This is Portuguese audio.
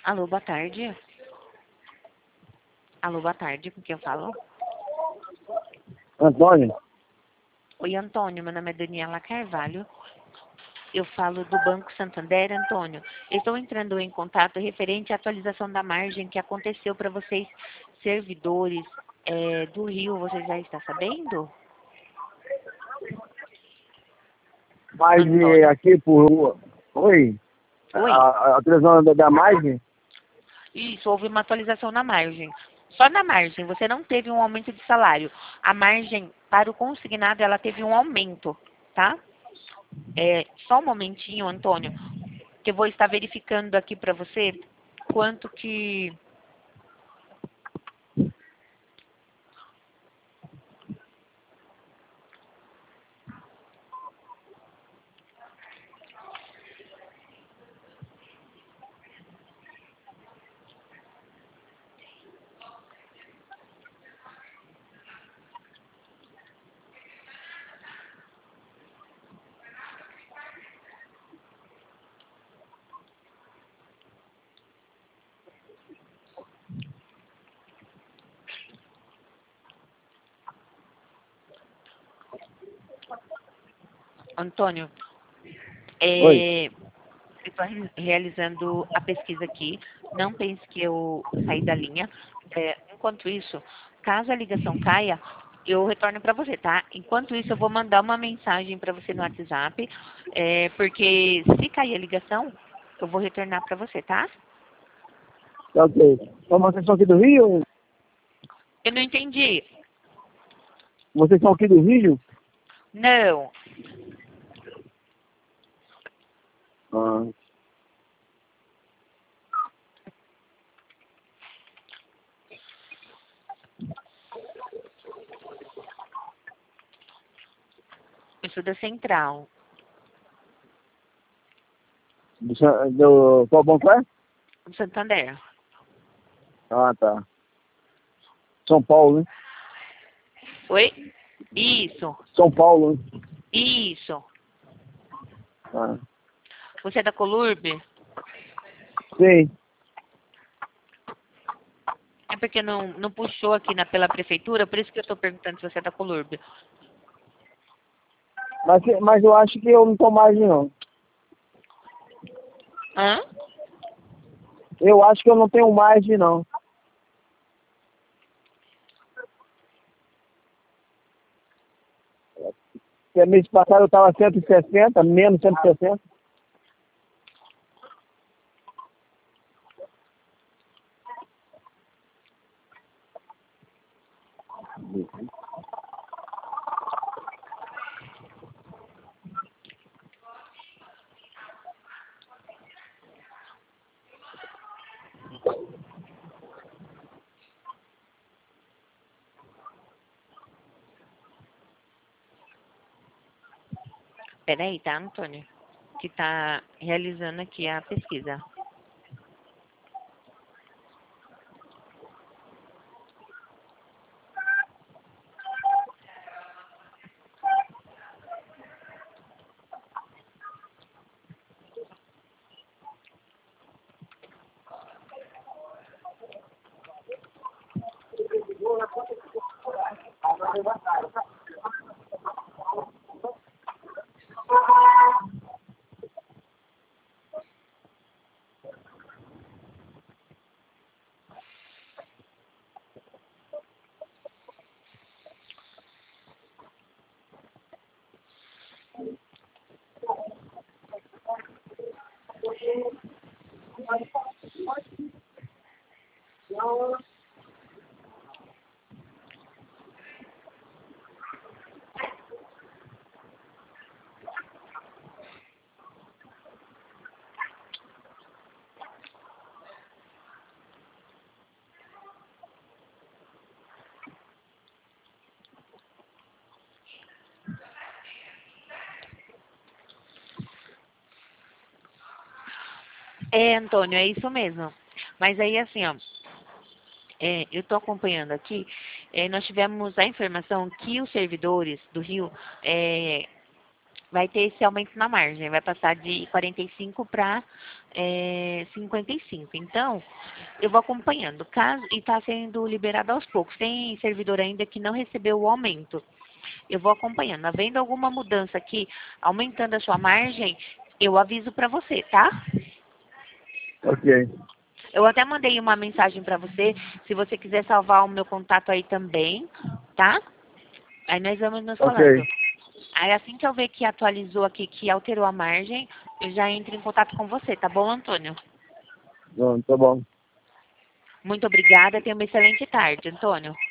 Alô, boa tarde. Alô, boa tarde, com quem eu falo? Antônio? Oi, Antônio, meu nome é Daniela Carvalho. Eu falo do Banco Santander, Antônio. Estou entrando em contato referente à atualização da margem que aconteceu para vocês, servidores do Rio. Você já está sabendo? Mas Antônio? aqui por... Oi? Oi? A televisão da margem? Isso, houve uma atualização na margem. Só na margem, você não teve um aumento de salário. A margem para o consignado, ela teve um aumento, tá? Só um momentinho, Antônio, que eu vou estar verificando aqui para você quanto que... Antônio, Oi? estou realizando a pesquisa aqui. Não pense que eu saí da linha. Enquanto isso, caso a ligação caia, eu retorno para você, tá? Enquanto isso, eu vou mandar uma mensagem para você no WhatsApp, porque se cair a ligação, eu vou retornar para você, tá? Tá ok. Então, vocês são aqui do Rio? Eu não entendi. Vocês são aqui do Rio? Não. Ah, Eu sou da Central. Qual banco é? Do Santander. Ah, tá. São Paulo, né? Oi? Isso. São Paulo, né? Isso. Ah, Você é da Colurb? sim. É porque não puxou aqui pela prefeitura, por isso que eu estou perguntando se você é da Colurb. Mas eu acho que eu não tô mais, não. Hã? Eu acho que eu não tenho margem, não. Porque mês passado eu estava 160, menos 160. Peraí, tá, Antônio? Que tá realizando aqui a pesquisa. Antônio, é isso mesmo. Mas aí, assim, ó, eu estou acompanhando aqui, nós tivemos a informação que os servidores do Rio vai ter esse aumento na margem, vai passar de 45 para 55. Então, eu vou acompanhando. Caso e está sendo liberado aos poucos. Tem servidor ainda que não recebeu o aumento. Eu vou acompanhando. Havendo alguma mudança aqui, aumentando a sua margem, eu aviso para você, tá? Ok. Eu até mandei uma mensagem para você, se você quiser salvar o meu contato aí também, tá? Aí nós vamos nos Ok. falando. Aí assim que eu ver que atualizou aqui, que alterou a margem, eu já entro em contato com você, tá bom, Antônio? Não, tá bom. Muito obrigada, tenha uma excelente tarde, Antônio.